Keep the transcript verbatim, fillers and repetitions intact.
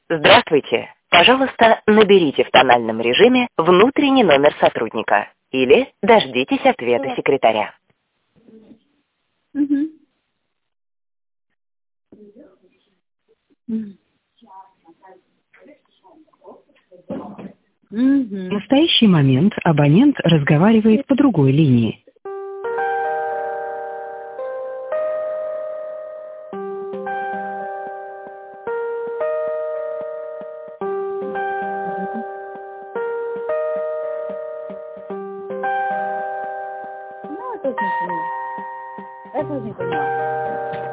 Здравствуйте. Пожалуйста, наберите в тональном режиме внутренний номер сотрудника или дождитесь ответа секретаря. Мгм. Мгм. В настоящий момент абонент разговаривает по другой линии. Ну, это очень поняла. Это очень поняла.